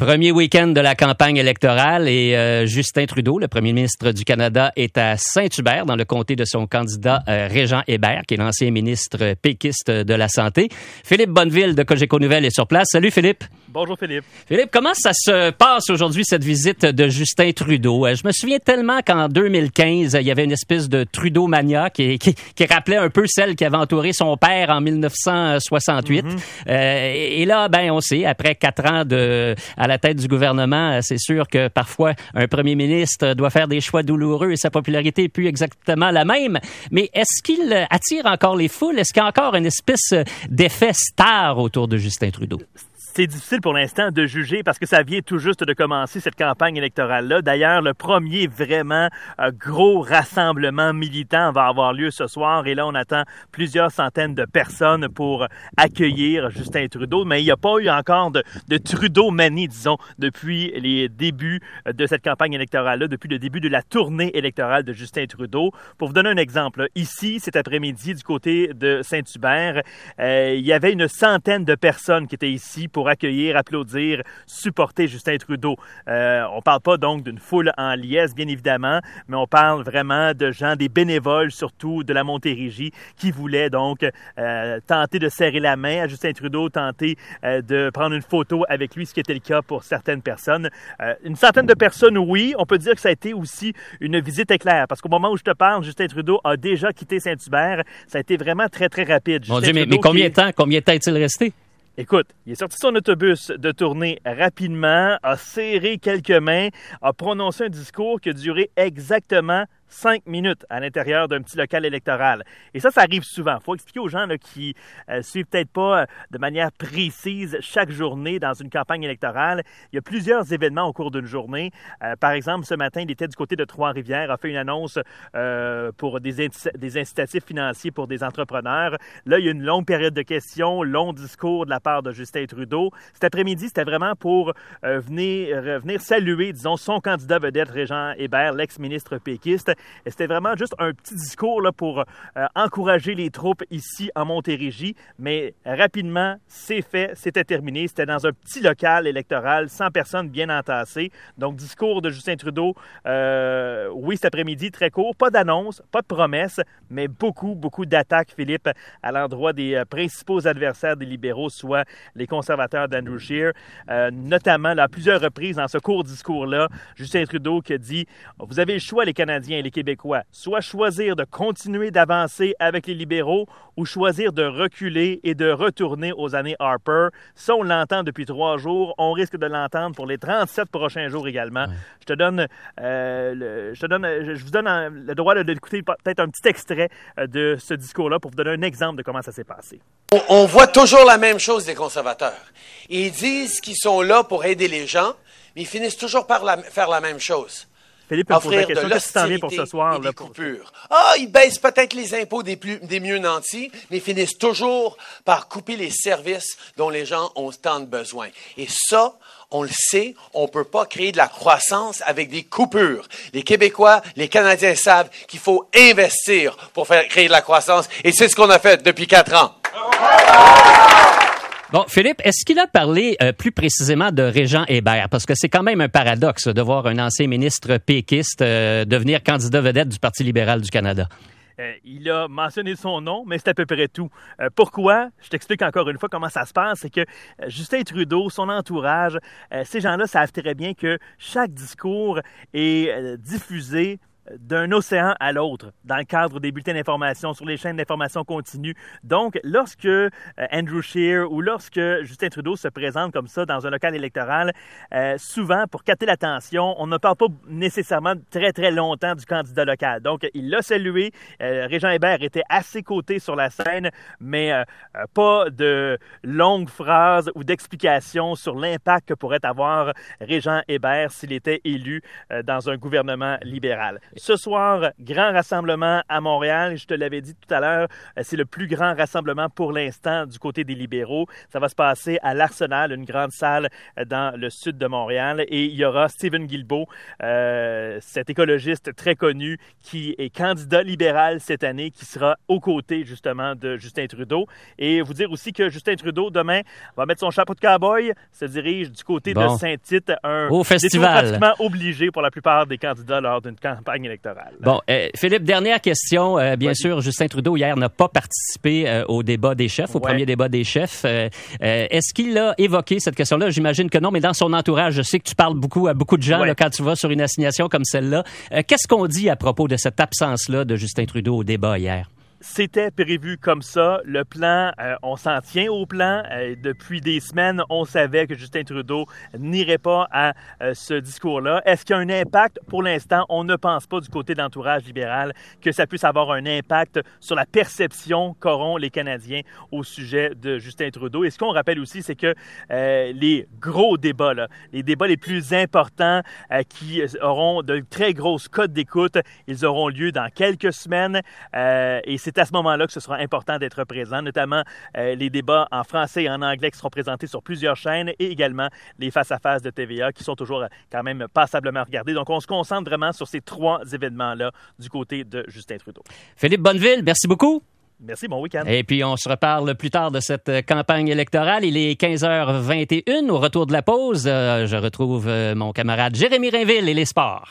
Premier week-end de la campagne électorale et Justin Trudeau, le premier ministre du Canada, est à Saint-Hubert dans le comté de son candidat Régent Hébert, qui est l'ancien ministre péquiste de la Santé. Philippe Bonneville de Cogeco Nouvelles est sur place. Salut Philippe. Bonjour Philippe. Philippe, comment ça se passe aujourd'hui, cette visite de Justin Trudeau? Je me souviens tellement qu'en 2015, il y avait une espèce de Trudeau-mania qui rappelait un peu celle qui avait entouré son père en 1968. Et là, on sait, après 4 ans à la tête du gouvernement, c'est sûr que parfois un premier ministre doit faire des choix douloureux et sa popularité n'est plus exactement la même. Mais est-ce qu'il attire encore les foules? Est-ce qu'il y a encore une espèce d'effet star autour de Justin Trudeau? C'est difficile pour l'instant de juger parce que ça vient tout juste de commencer cette campagne électorale-là. D'ailleurs, le premier vraiment gros rassemblement militant va avoir lieu ce soir et là, on attend plusieurs centaines de personnes pour accueillir Justin Trudeau. Mais il n'y a pas eu encore de Trudeau-manie, disons, depuis les débuts de cette campagne électorale-là, depuis le début de la tournée électorale de Justin Trudeau. Pour vous donner un exemple, ici, cet après-midi, du côté de Saint-Hubert, il y avait une centaine de personnes qui étaient ici pour accueillir, applaudir, supporter Justin Trudeau. On parle pas donc d'une foule en liesse, bien évidemment, mais on parle vraiment de gens, des bénévoles surtout de la Montérégie, qui voulaient donc tenter de serrer la main à Justin Trudeau, tenter de prendre une photo avec lui, ce qui était le cas pour certaines personnes. Une centaine de personnes, oui. On peut dire que ça a été aussi une visite éclair, parce qu'au moment où je te parle, Justin Trudeau a déjà quitté Saint-Hubert. Ça a été vraiment très, très rapide. Mon Dieu, mais combien de temps est-il resté? Écoute, il est sorti de son autobus de tournée rapidement, a serré quelques mains, a prononcé un discours qui a duré exactement 5 minutes à l'intérieur d'un petit local électoral. Et ça arrive souvent. Il faut expliquer aux gens là, qui suivent peut-être pas de manière précise chaque journée dans une campagne électorale. Il y a plusieurs événements au cours d'une journée. Par exemple, ce matin, il était du côté de Trois-Rivières, a fait une annonce pour des incitatifs financiers pour des entrepreneurs. Là, il y a une longue période de questions, long discours de la part de Justin Trudeau. Cet après-midi, c'était vraiment pour venir saluer, disons, son candidat vedette, Régent Hébert, l'ex-ministre péquiste. Et c'était vraiment juste un petit discours là, pour encourager les troupes ici en Montérégie. Mais rapidement, c'est fait, c'était terminé. C'était dans un petit local électoral, 100 personnes bien entassées. Donc, discours de Justin Trudeau, oui, cet après-midi, très court. Pas d'annonce, pas de promesse, mais beaucoup d'attaques, Philippe, à l'endroit des principaux adversaires des libéraux, soit les conservateurs d'Andrew Scheer. Notamment, là, à plusieurs reprises dans ce court discours-là, Justin Trudeau qui a dit « Vous avez le choix, les Canadiens et les Québécois, soit choisir de continuer d'avancer avec les libéraux ou choisir de reculer et de retourner aux années Harper. » Ça, on l'entend depuis 3 jours. On risque de l'entendre pour les 37 prochains jours également. Ouais. Je vous donne le droit d'écouter peut-être un petit extrait de ce discours-là pour vous donner un exemple de comment ça s'est passé. On voit toujours la même chose des conservateurs. Ils disent qu'ils sont là pour aider les gens, mais ils finissent toujours par faire la même chose. Philippe, offrir de l'hostilité pour ce soir, et des coupures. Ils baissent peut-être les impôts des mieux nantis, mais ils finissent toujours par couper les services dont les gens ont tant de besoin. Et ça, on le sait, on ne peut pas créer de la croissance avec des coupures. Les Québécois, les Canadiens savent qu'il faut investir pour créer de la croissance, et c'est ce qu'on a fait depuis 4 ans. Bon, Philippe, est-ce qu'il a parlé plus précisément de Régent Hébert? Parce que c'est quand même un paradoxe de voir un ancien ministre péquiste devenir candidat vedette du Parti libéral du Canada. Il a mentionné son nom, mais c'est à peu près tout. Pourquoi? Je t'explique encore une fois comment ça se passe. C'est que Justin Trudeau, son entourage, ces gens-là savent très bien que chaque discours est diffusé d'un océan à l'autre, dans le cadre des bulletins d'information, sur les chaînes d'information continue. Donc, lorsque Andrew Scheer ou lorsque Justin Trudeau se présente comme ça dans un local électoral, souvent, pour capter l'attention, on ne parle pas nécessairement très, très longtemps du candidat local. Donc, il l'a salué. Régent Hébert était à ses côtés sur la scène, mais pas de longues phrases ou d'explications sur l'impact que pourrait avoir Régent Hébert s'il était élu dans un gouvernement libéral. ce soir, grand rassemblement à Montréal. Je te l'avais dit tout à l'heure, c'est le plus grand rassemblement pour l'instant du côté des libéraux. Ça va se passer à l'Arsenal, une grande salle dans le sud de Montréal. Et il y aura Stephen Guilbeault, cet écologiste très connu qui est candidat libéral cette année, qui sera aux côtés justement de Justin Trudeau. Et vous dire aussi que Justin Trudeau, demain, va mettre son chapeau de cowboy, se dirige du côté de Saint-Tite, un au festival pratiquement obligé pour la plupart des candidats lors d'une campagne électorale. Bon, Philippe, dernière question. Bien sûr, Justin Trudeau, hier, n'a pas participé au débat des chefs, au premier débat des chefs. Est-ce qu'il a évoqué cette question-là? J'imagine que non, mais dans son entourage, je sais que tu parles beaucoup à beaucoup de gens là, quand tu vas sur une assignation comme celle-là. Qu'est-ce qu'on dit à propos de cette absence-là de Justin Trudeau au débat hier? C'était prévu comme ça. Le plan, on s'en tient au plan. Depuis des semaines, on savait que Justin Trudeau n'irait pas à ce discours-là. Est-ce qu'il y a un impact? Pour l'instant, on ne pense pas du côté de l'entourage libéral que ça puisse avoir un impact sur la perception qu'auront les Canadiens au sujet de Justin Trudeau. Et ce qu'on rappelle aussi, c'est que les gros débats, là, les débats les plus importants qui auront de très grosses cotes d'écoute, ils auront lieu dans quelques semaines. Et c'est à ce moment-là que ce sera important d'être présent, notamment les débats en français et en anglais qui seront présentés sur plusieurs chaînes et également les face-à-face de TVA qui sont toujours quand même passablement regardés. Donc, on se concentre vraiment sur ces 3 événements-là du côté de Justin Trudeau. Philippe Bonneville, merci beaucoup. Merci, bon week-end. Et puis, on se reparle plus tard de cette campagne électorale. Il est 15h21. Au retour de la pause, je retrouve mon camarade Jérémy Rainville et les sports.